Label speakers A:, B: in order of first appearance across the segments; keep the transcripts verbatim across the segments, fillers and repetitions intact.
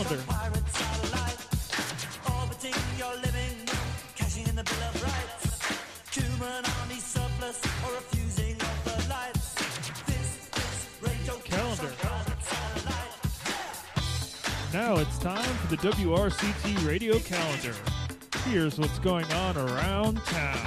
A: calendar. Calendar. Now it's time for the W R C T Radio Calendar. Here's what's going on around town.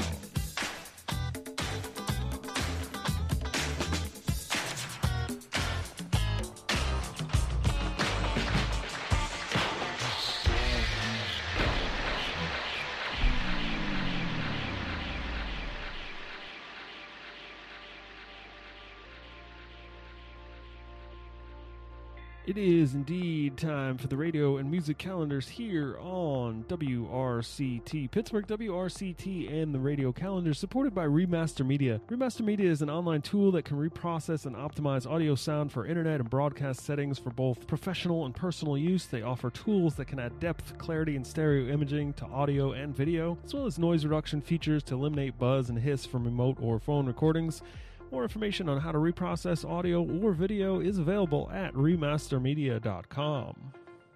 A: It is indeed time for the radio and music calendars here on W R C T Pittsburgh. W R C T and the radio calendar supported by Remaster Media. Remaster Media is an online tool that can reprocess and optimize audio sound for internet and broadcast settings for both professional and personal use. They offer tools that can add depth, clarity, and stereo imaging to audio and video, as well as noise reduction features to eliminate buzz and hiss from remote or phone recordings. More information on how to reprocess audio or video is available at remaster media dot com.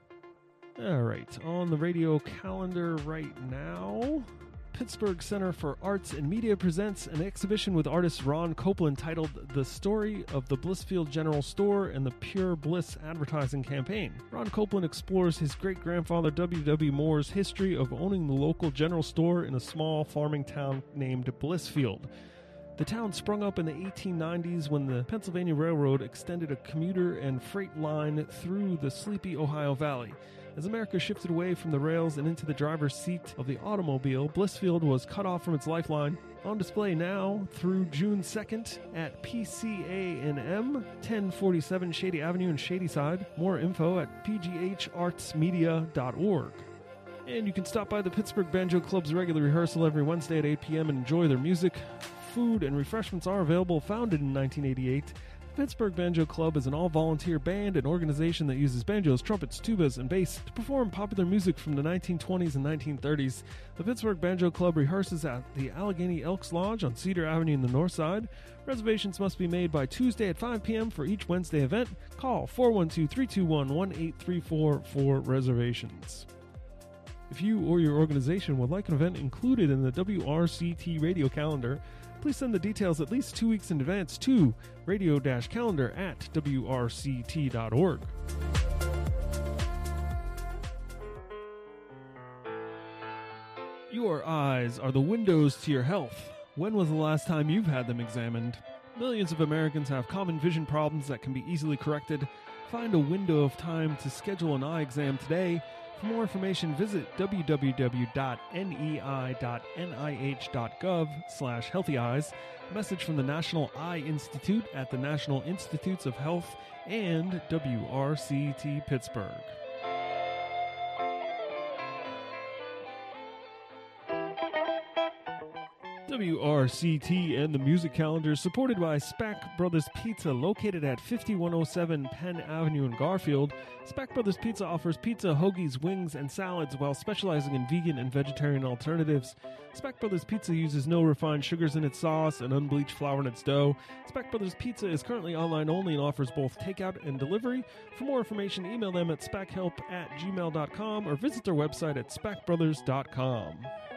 A: Alright, on the radio calendar right now, Pittsburgh Center for Arts and Media presents an exhibition with artist Ron Copeland titled The Story of the Blissfield General Store and the Pure Bliss Advertising Campaign. Ron Copeland explores his great-grandfather W W Moore's history of owning the local general store in a small farming town named Blissfield. The town sprung up in the eighteen nineties when the Pennsylvania Railroad extended a commuter and freight line through the sleepy Ohio Valley. As America shifted away from the rails and into the driver's seat of the automobile, Blissfield was cut off from its lifeline. On display now through June second at P C A and M, ten forty-seven Shady Avenue in Shadyside. More info at p g h arts media dot org. And you can stop by the Pittsburgh Banjo Club's regular rehearsal every Wednesday at eight p.m. and enjoy their music. Food and refreshments are available. Founded in nineteen eighty-eight, the Pittsburgh Banjo Club is an all-volunteer band and organization that uses banjos, trumpets, tubas, and bass to perform popular music from the nineteen twenties and nineteen thirties. The Pittsburgh Banjo Club rehearses at the Allegheny Elks Lodge on Cedar Avenue in the north side. Reservations must be made by Tuesday at five p.m. for each Wednesday event. Call four one two, three two one, one eight three four for reservations. If you or your organization would like an event included in the W R C T radio calendar, please send the details at least two weeks in advance to radio-calendar at w r c t dot org. Your eyes are the windows to your health. When was the last time you've had them examined? Millions of Americans have common vision problems that can be easily corrected. Find a window of time to schedule an eye exam today. For more information, visit w w w dot n e i dot n i h dot gov slash healthy eyes. A message from the National Eye Institute at the National Institutes of Health and W R C T Pittsburgh. W R C T and the music calendar is supported by Spack Brothers Pizza, located at fifty-one oh seven Penn Avenue in Garfield. Spack Brothers Pizza offers pizza, hoagies, wings, and salads while specializing in vegan and vegetarian alternatives. Spack Brothers Pizza uses no refined sugars in its sauce and unbleached flour in its dough. Spack Brothers Pizza is currently online only and offers both takeout and delivery. For more information, email them at spackhelp at gmail dot com or visit their website at spack brothers dot com.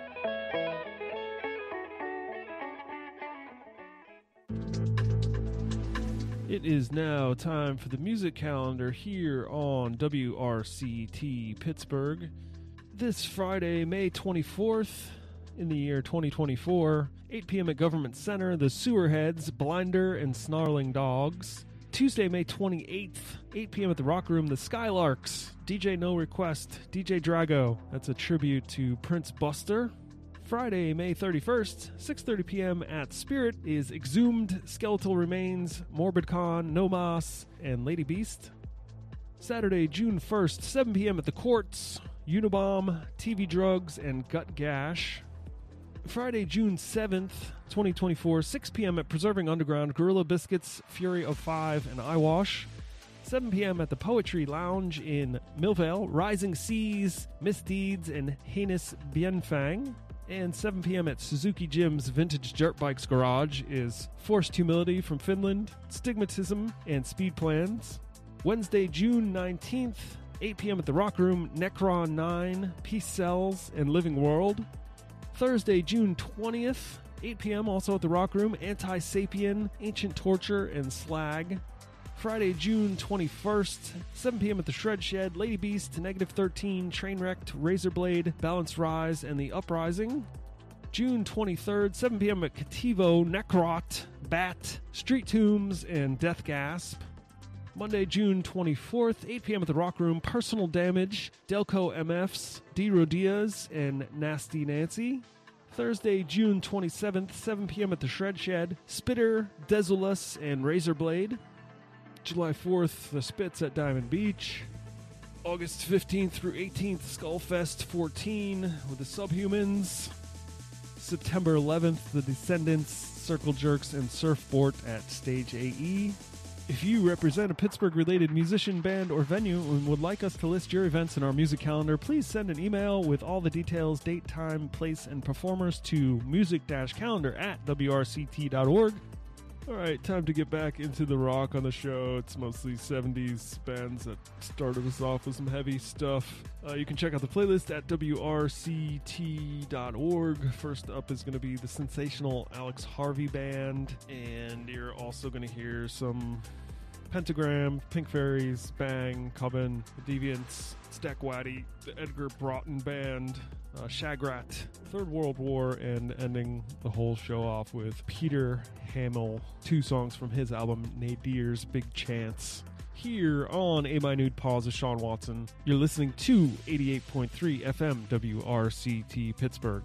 A: It is now time for the music calendar here on W R C T Pittsburgh. This Friday, May twenty-fourth, in the year twenty twenty-four, eight p.m. at Government Center, the Sewerheads, Blinder, and Snarling Dogs. Tuesday, May twenty-eighth, eight p.m. at the Rock Room, the Skylarks, D J No Request, D J Drago. That's a tribute to Prince Buster. Friday, May thirty-first, six thirty p.m. at Spirit is Exhumed, Skeletal Remains, Morbidcon, No Mas, and Lady Beast. Saturday, June first, seven p.m. at the Courts, Unabomb, T V Drugs, and Gut Gash. Friday, June seventh, twenty twenty-four, six p.m. at Preserving Underground, Gorilla Biscuits, Fury of Five, and Eyewash. seven p.m. at the Poetry Lounge in Millvale, Rising Seas, Misdeeds, and Heinous Bienfang. And seven p.m. at Suzuki Jim's Vintage Dirt Bikes Garage is Forced Humility from Finland, Stigmatism, and Speed Plans. Wednesday, June nineteenth, eight p.m. at the Rock Room, Necron nine, Peace Cells, and Living World. Thursday, June twentieth, eight p.m. also at the Rock Room, Anti-Sapien, Ancient Torture, and Slag. Friday, June twenty-first, seven p.m. at the Shred Shed, Lady Beast, Negative thirteen, Trainwrecked, Razorblade, Balance Rise, and The Uprising. June twenty-third, seven p.m. at Cativo, Necrot, Bat, Street Tombs, and Death Gasp. Monday, June twenty-fourth, eight p.m. at the Rock Room, Personal Damage, Delco M Fs, D. Rodias, and Nasty Nancy. Thursday, June twenty-seventh, seven p.m. at the Shred Shed, Spitter, Desolus, and Razorblade. July fourth, The Spits at Diamond Beach. August fifteenth through eighteenth, Skullfest fourteen with the Subhumans. September eleventh, The Descendants, Circle Jerks, and Surfboard at Stage A E. If you represent a Pittsburgh-related musician, band, or venue and would like us to list your events in our music calendar, please send an email with all the details, date, time, place, and performers to music-calendar at w r c t dot org. All right, time to get back into the rock on the show. It's mostly seventies bands that started us off with some heavy stuff. Uh, you can check out the playlist at w r c t dot org. First up is going to be the sensational Alex Harvey Band, and you're also going to hear some Pentagram, Pink Fairies, Bang, Coven, The Deviants, Stack Waddy, the Edgar Broughton Band, uh, Shagrat, Third World War, and ending the whole show off with Peter Hamill, two songs from his album Nadir's Big Chance. Here on A Minute Pause with Sean Watson, you're listening to eighty-eight point three F M W R C T Pittsburgh.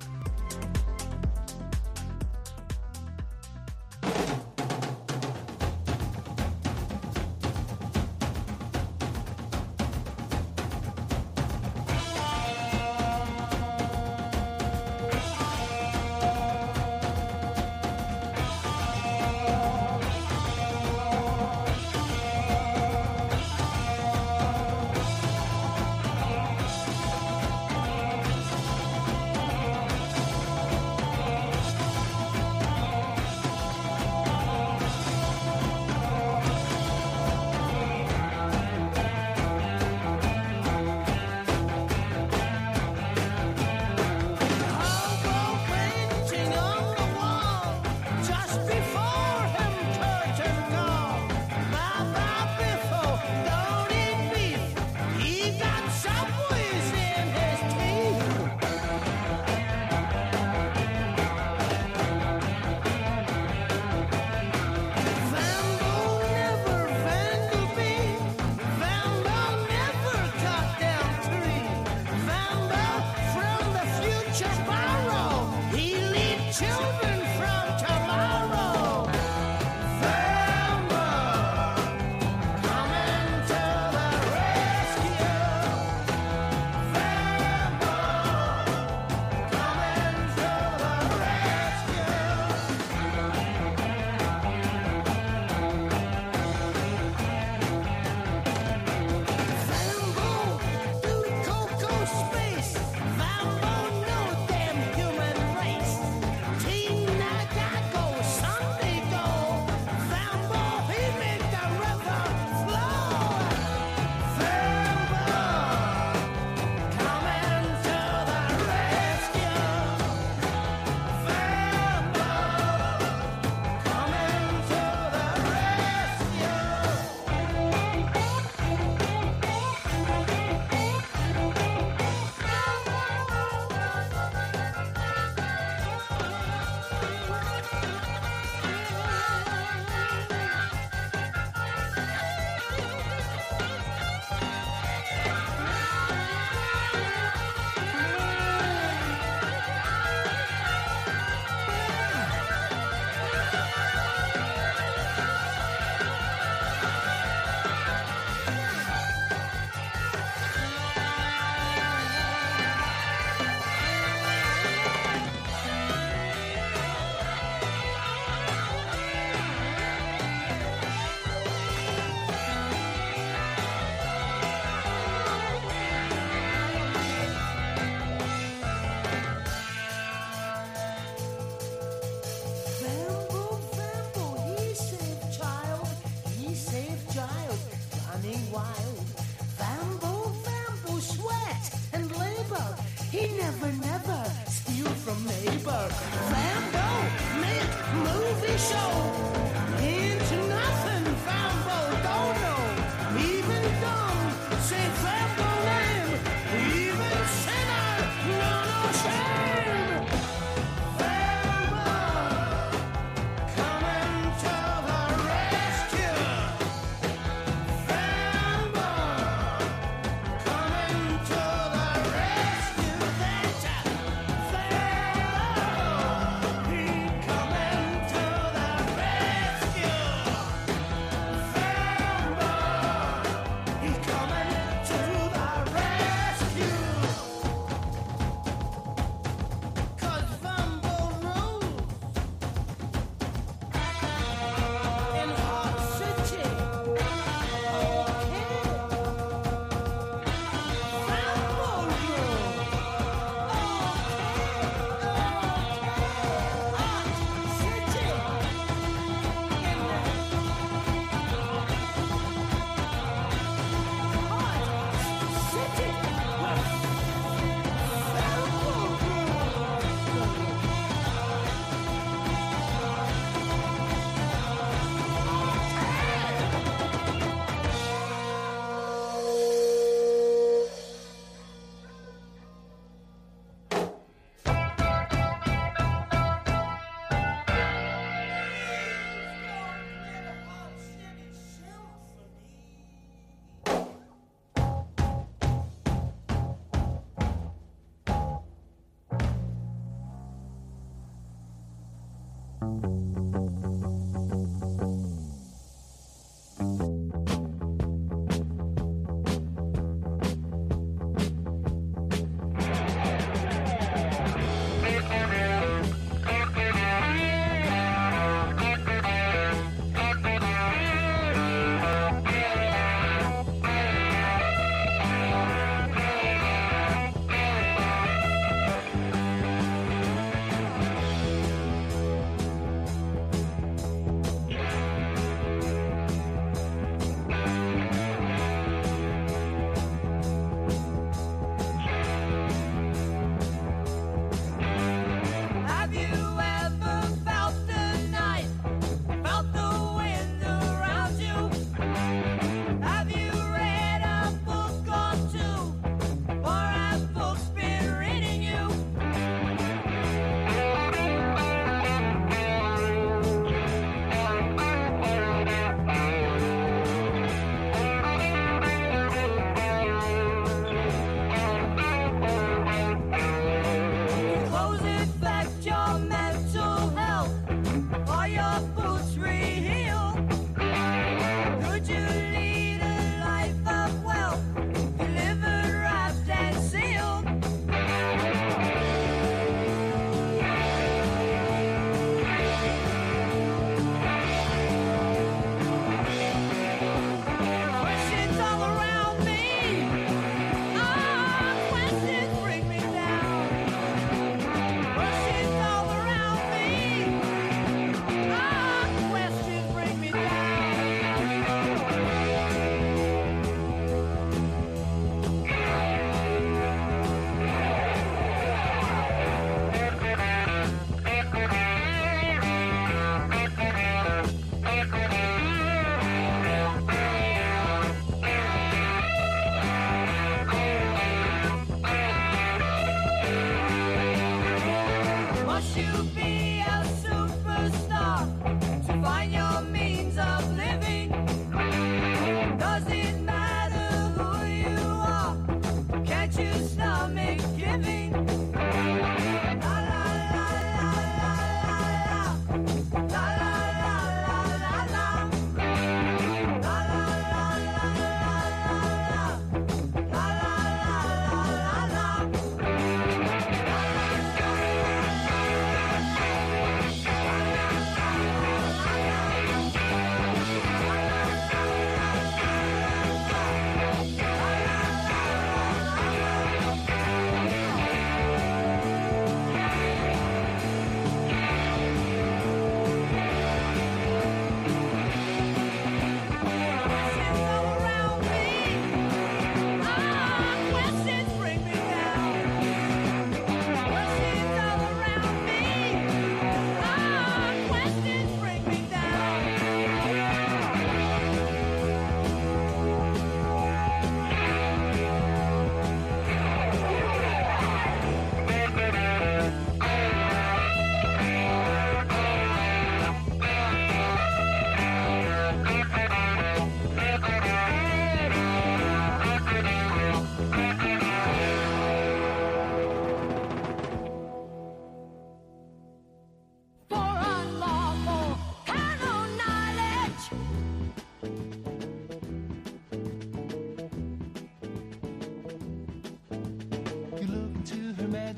B: never, never steal from neighbor. Fambo, make movie show. Into nothing, Fambo, don't know. Even dumb, say Fambo name. Even sinner, no, no shame. Fambo, coming to the rescue. Fambo, coming to the rescue. That's Fambo, he coming to the rescue.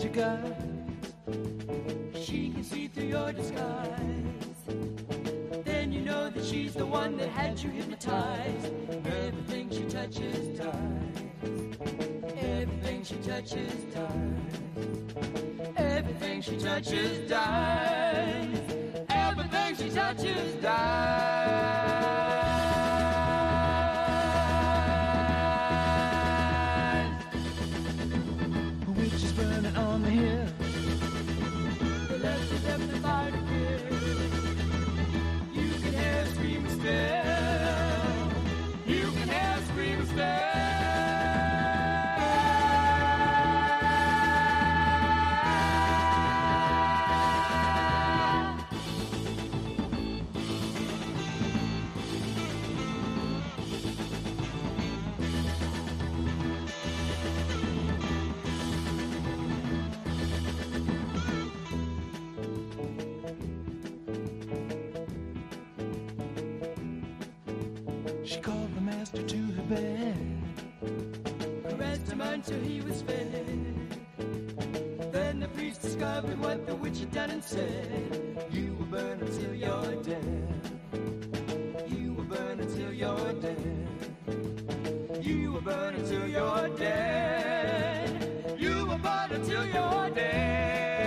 B: magic eye. She can see through your disguise. Then you know that she's the one that had you hypnotized. Everything she touches dies. Everything she touches dies. Everything she touches dies. Everything she touches dies. The witch is burning on the hill. The left is left the fire to kill. You can hear her screaming still. You can hear her screaming still. She called the master to her bed, caressed him until he was fed. Then the priest discovered what the witch had done and said, you will burn until you're dead. You will burn until you're dead. You will burn until you're dead. You will burn until you're dead.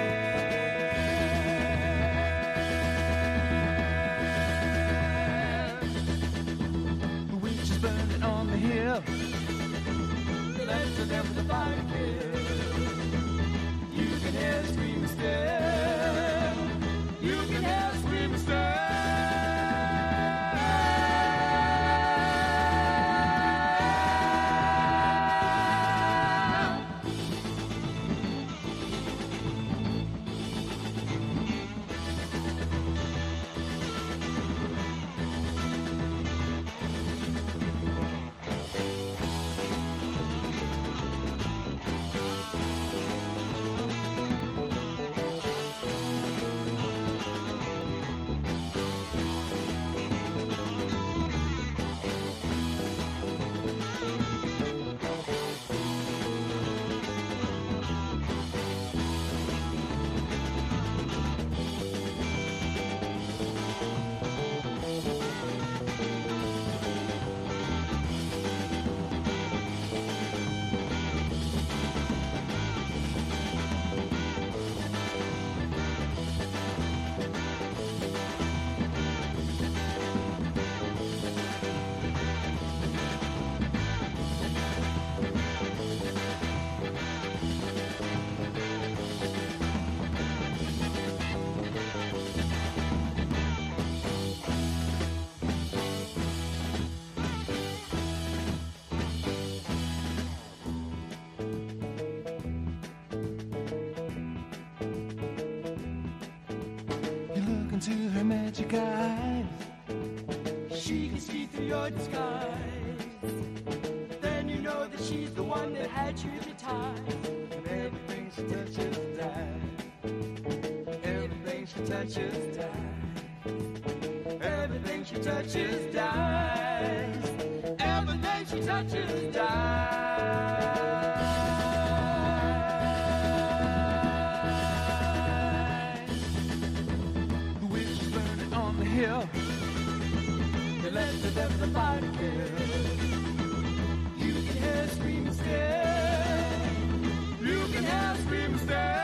B: Burning on the hill. The left of them with the fire to kill. You can hear her screaming still. You can hear her screaming still. Into her magic eyes, she can see through your disguise. Then you know that she's the one that had you hypnotized. And everything she touches dies. Everything she touches dies. Everything she touches dies. Everything she touches dies. Hill. They left the devil the fire to kill. You can hear her screaming still. You can hear her screaming still.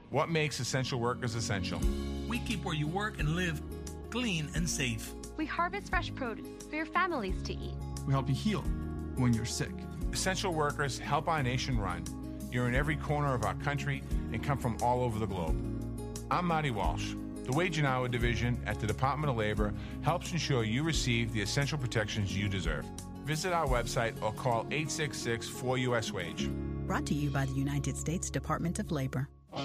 C: What makes essential workers essential?
D: We keep where you work and live clean and safe.
E: We harvest fresh produce for your families to eat.
F: We help you heal when you're sick.
C: Essential workers help our nation run. You're in every corner of our country and come from all over the globe. I'm Marty Walsh. The Wage and Hour Division at the Department of Labor helps ensure you receive the essential protections you deserve. Visit our website or call eight six six, four U S WAGE.
G: Brought to you by the United States Department of Labor.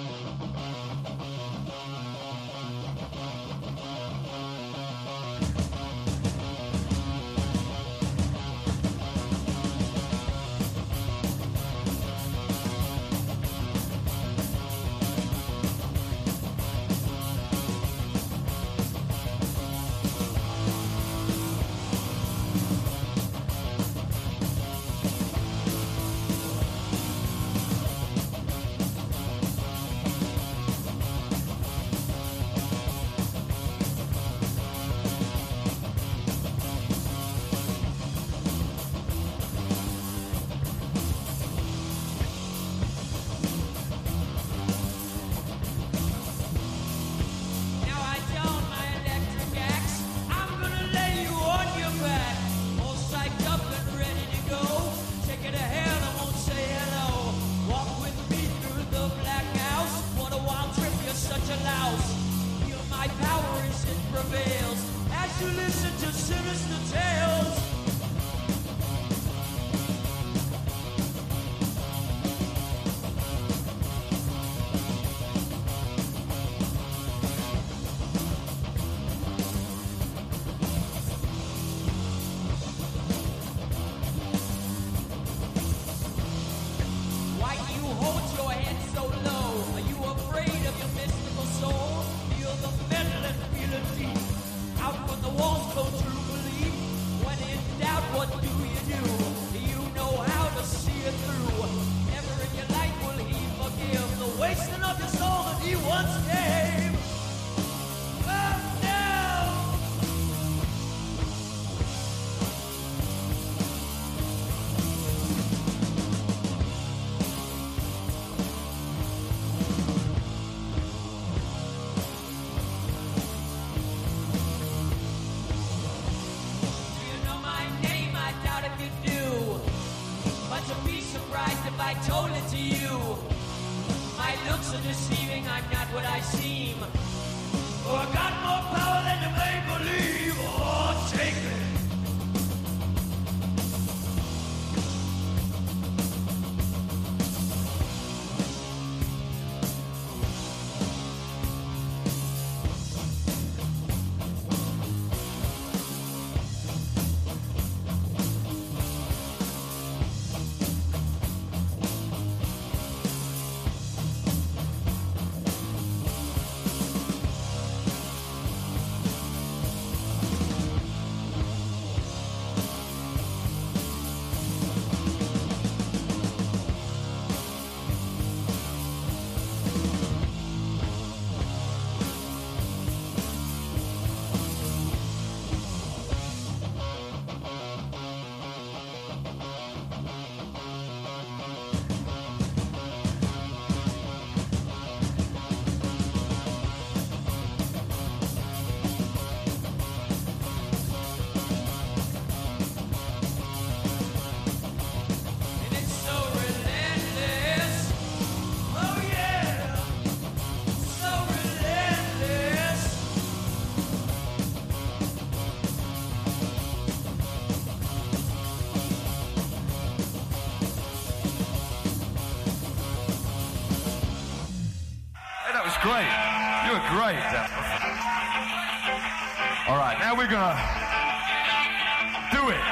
H: Great. You were great. All right, now we're gonna do it.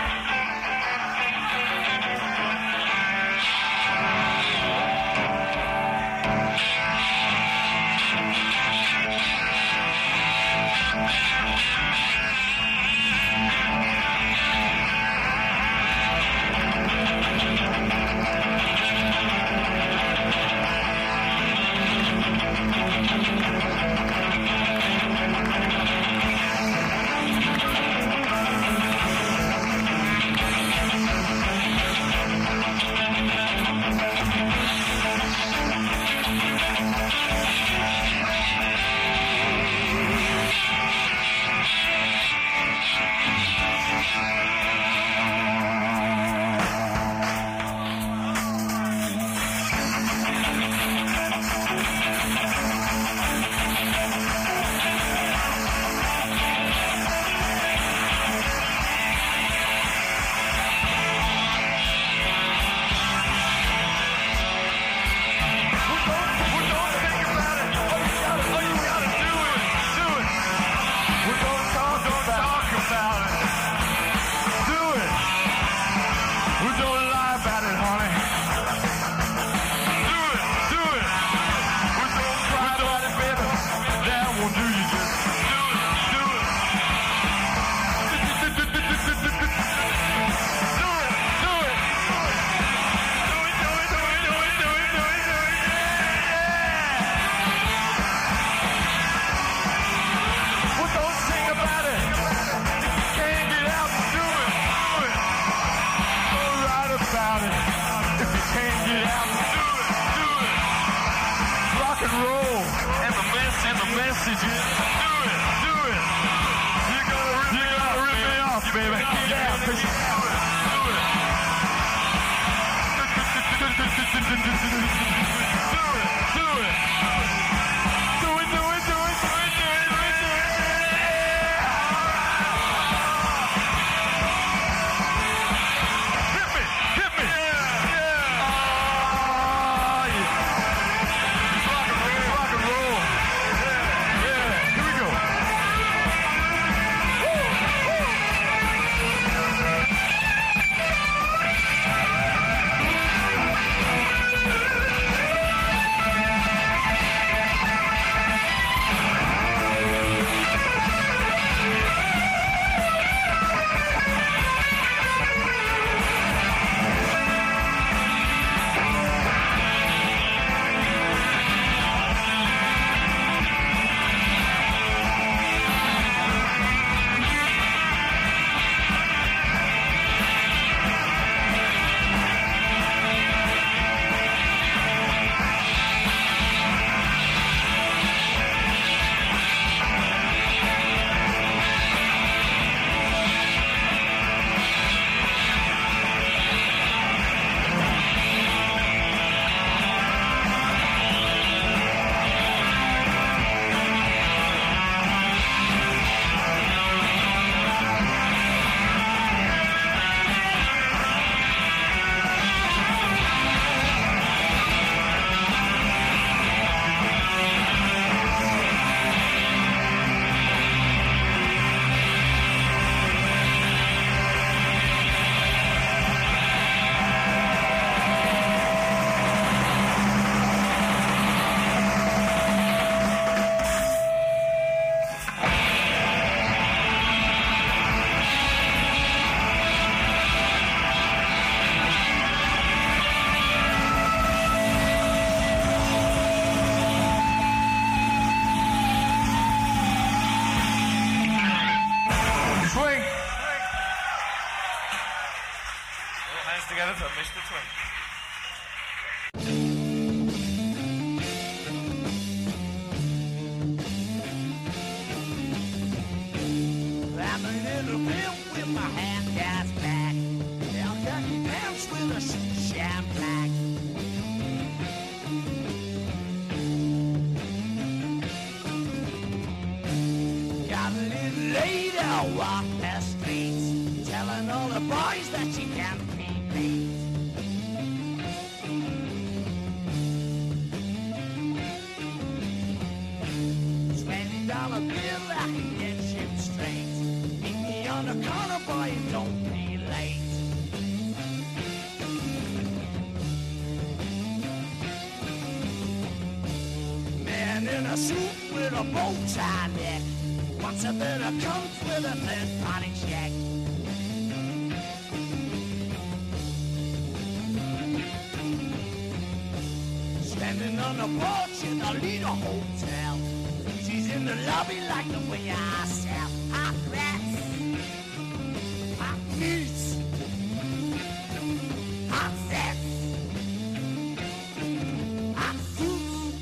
I: together for Mister Twink.
B: I'm a little pimp with my hand gas back. Now khaki pants with a sham black. Got a little lady out walk the streets, telling all the boys that she can't be beat. Twenty dollar bill, I can get you straight. Meet me on the corner, boy, and don't be late. Man in a suit with a bow tie neck wants a bit of coat with a third party check. Standing on the porch in the Lido Hotel. She's in the lobby like the way I sell hot rats, hot meats, hot sets, hot suits.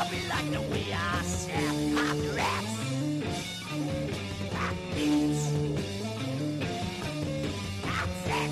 B: we like the way I sound. Pop raps, pop beats, pop sex.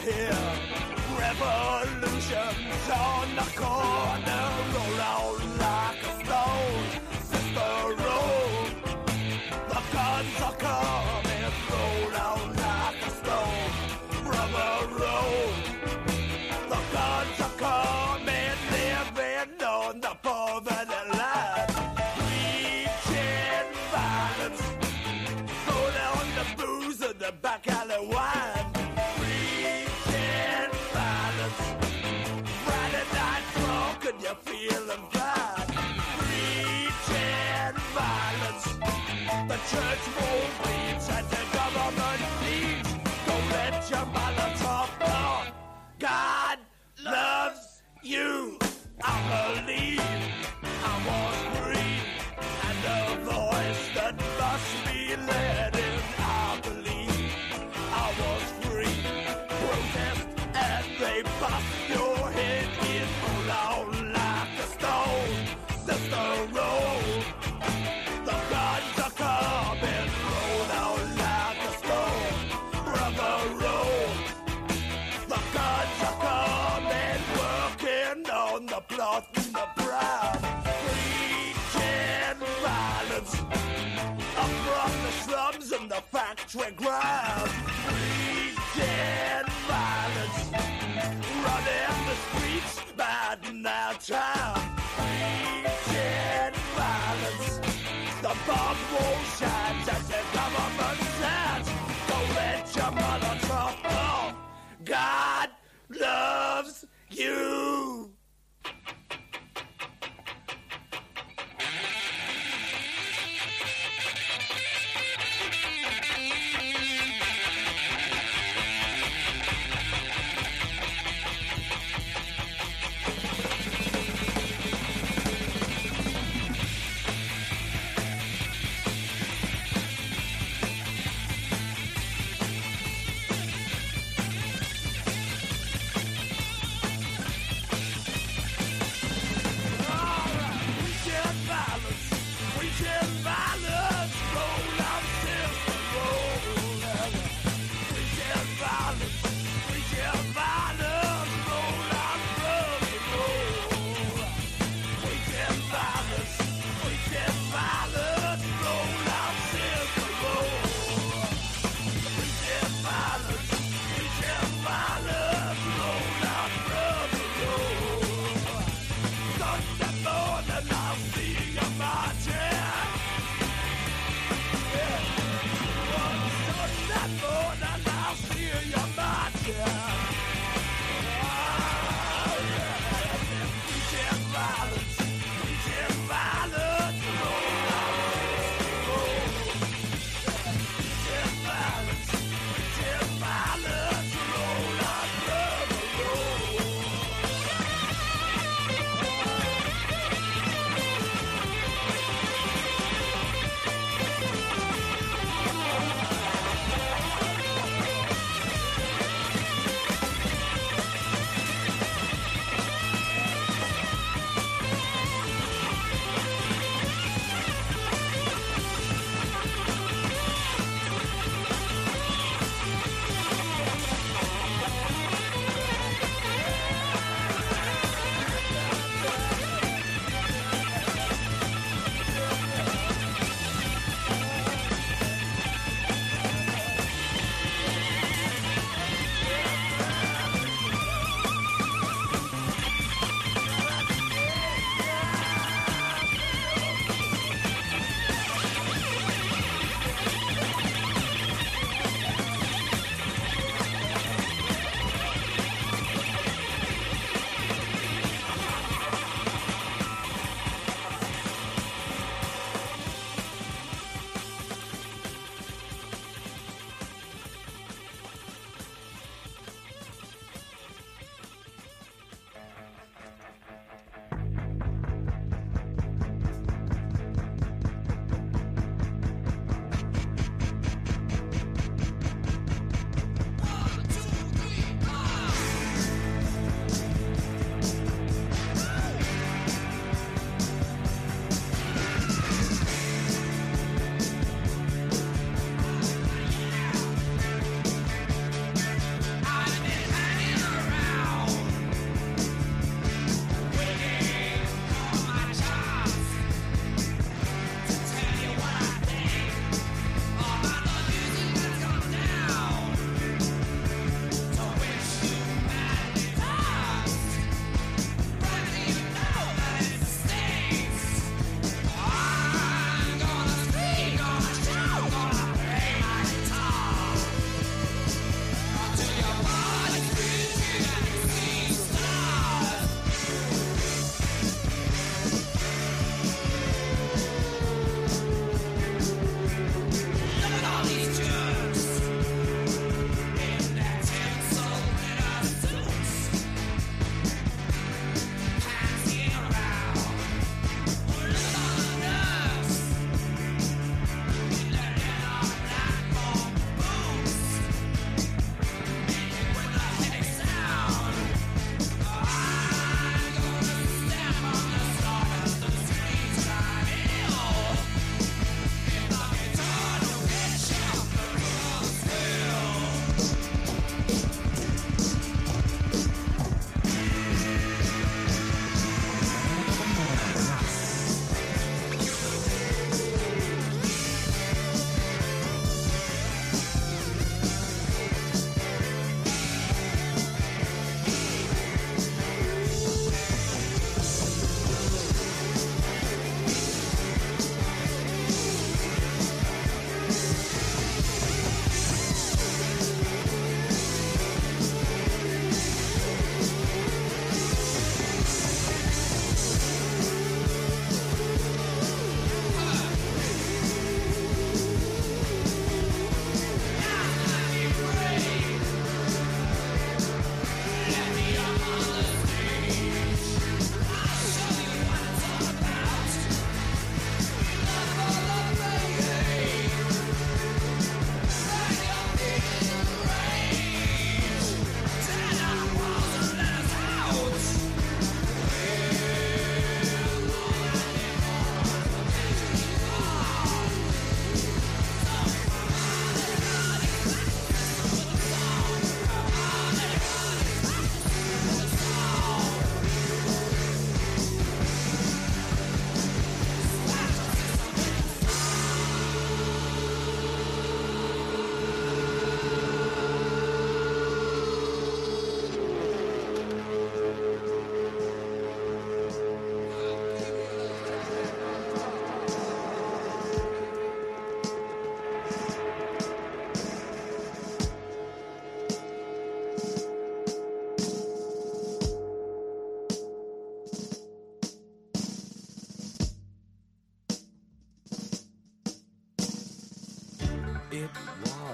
B: hear revolutions on the corner, roll out like a stone, sister, roll. The guns are coming, roll out like a stone, brother, roll. The guns are coming, living on the poverty line, preaching violence, throw down the booze and the back alley wine, preaching violence, Friday night drunk and you're feeling fine, preaching violence, the church won't bleed and the government needs, don't let your Molotov go. God loves you, I believe I was free, and the voice that must be led in, I believe I was free. Protest and they bust your head in, roll out like a stone, sister, roll. The guns are coming, roll out like a stone, brother, roll. The guns are coming, working on the plot and the proud, preaching violence up from the slums and the factory ground, preaching violence, running the streets, batting our town, preaching violence. The bomb won't shine as the government says, don't let your mother talk. Oh, God loves you.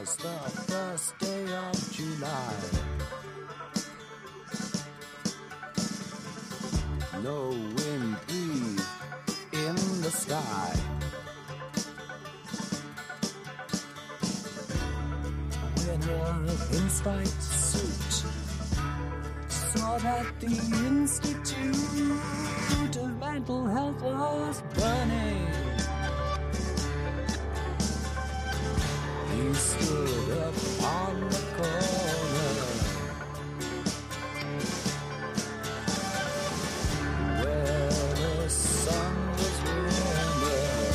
B: was the first day of July. No wind breathed in the sky. When her pinstripe suit saw that the Institute of Mental Health was burning, he stood up on the corner where the sun was warmer.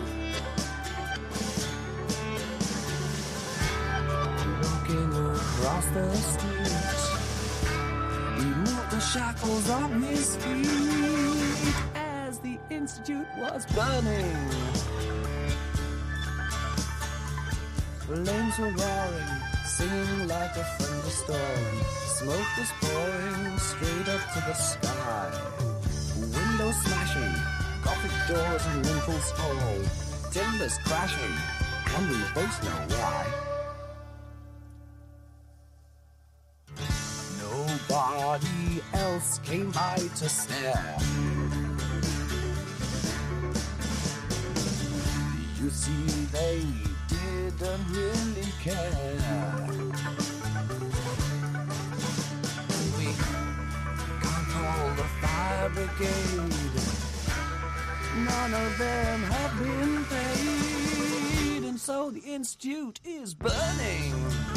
B: Walking across the street, he moved the shackles on his feet as the Institute was burning. Flames were roaring, singing like a thunderstorm. Smoke was pouring straight up to the sky. Windows smashing, Gothic doors and lintels fall. Timbers crashing, and we both know why. Nobody else came by to stare. You see, they didn't really care. We can't call the fire brigade. None of them have been paid, and so the Institute is burning.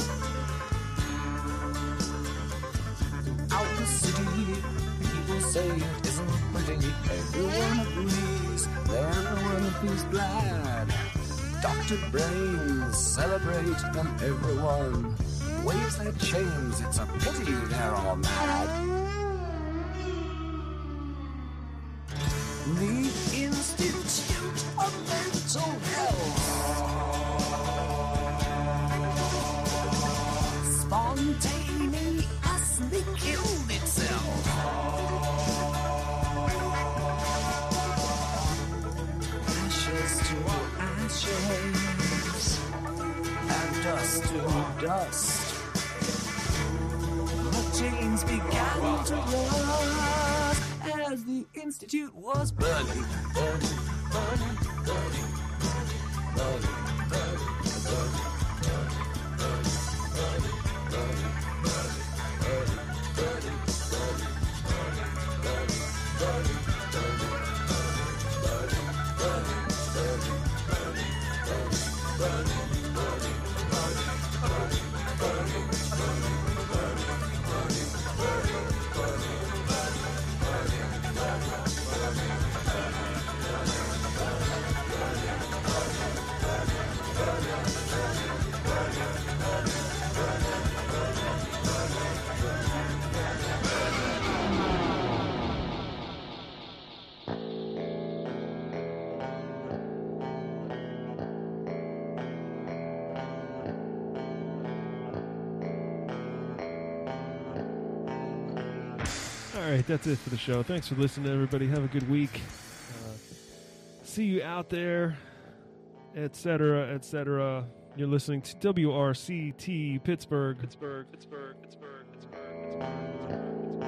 B: Out the city, people say it isn't pretty. Everyone agrees, everyone feels glad. Doctor brains celebrate, and everyone waves their chains. It's a pity they're all mad. The Institute of Mental Health spontaneously killed itself. Ashes to ashes, and dust to dust. The chains began to rust as the Institute was burning, burning, burning, burning, burning, burning, burning.
A: All right, that's it for the show. Thanks for listening, everybody. Have a good week. Uh, see you out there, et cetera, et cetera. You're listening to W R C T Pittsburgh. Pittsburgh, Pittsburgh, Pittsburgh, Pittsburgh, Pittsburgh,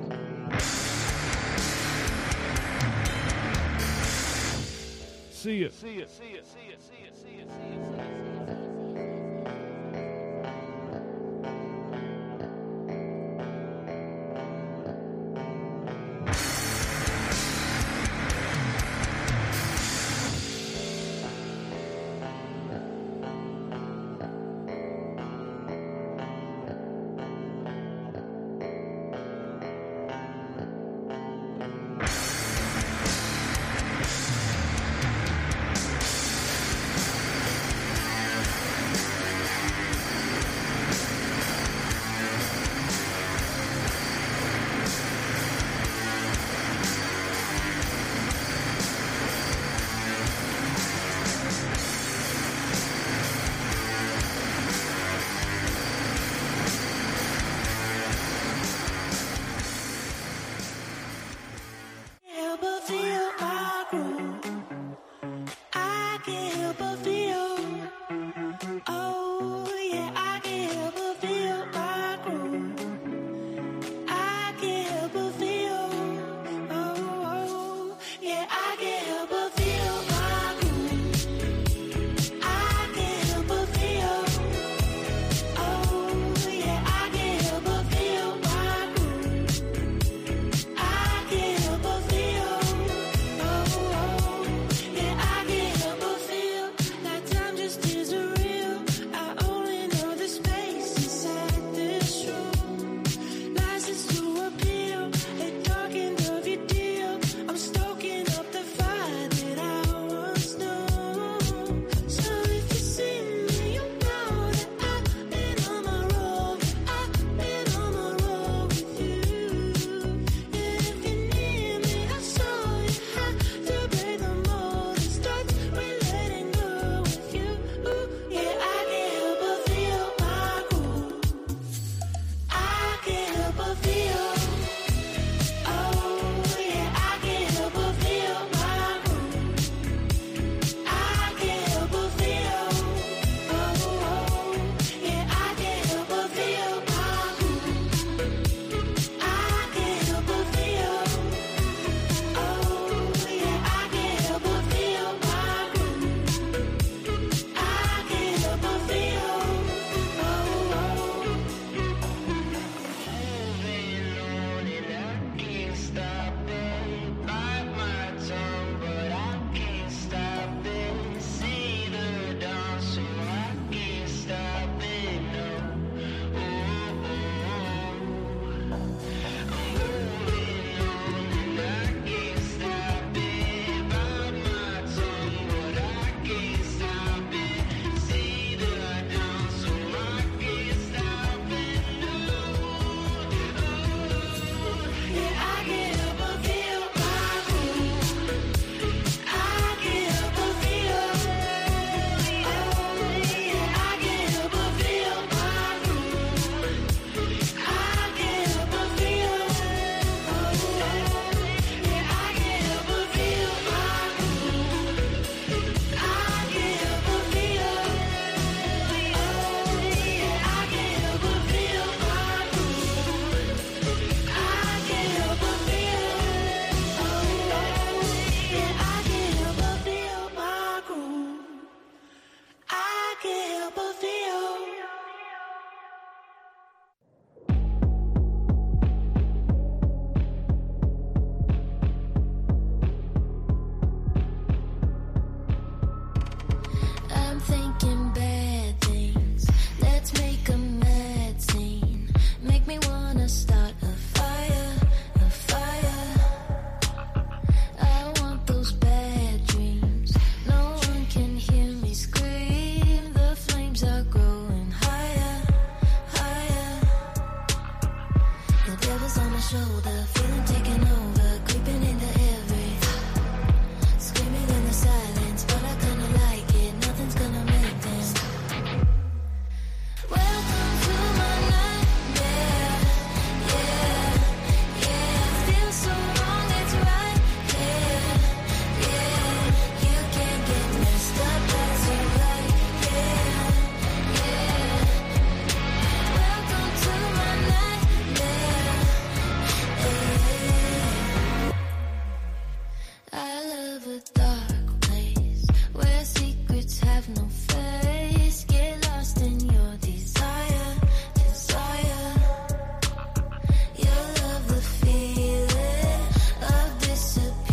A: Pittsburgh. See ya. See ya. See ya. See ya. See ya. See ya. See ya. See ya.
J: The devil's on my shoulder, feeling taken over, creeping in the